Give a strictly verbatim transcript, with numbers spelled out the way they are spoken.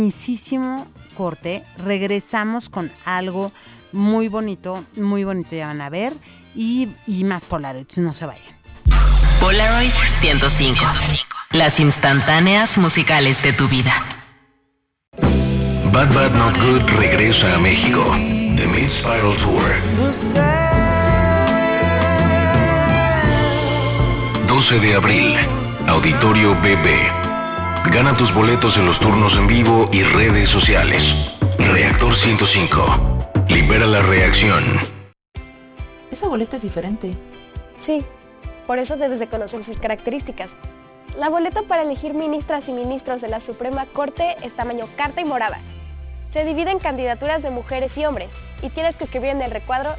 Misísimo corte, regresamos con algo muy bonito, muy bonito, ya van a ver, y, y más Polaroids, no se vayan. Polaroid ciento cinco. Las instantáneas musicales de tu vida. Bad Bad Not Good regresa a México. The Mid Spiral Tour. doce de abril. Auditorio B B. Gana tus boletos en los turnos en vivo y redes sociales. Reactor ciento cinco. Libera la reacción. Esa boleta es diferente. Sí, por eso debes de conocer sus características. La boleta para elegir ministras y ministros de la Suprema Corte es tamaño carta y morada. Se divide en candidaturas de mujeres y hombres, y tienes que escribir en el recuadro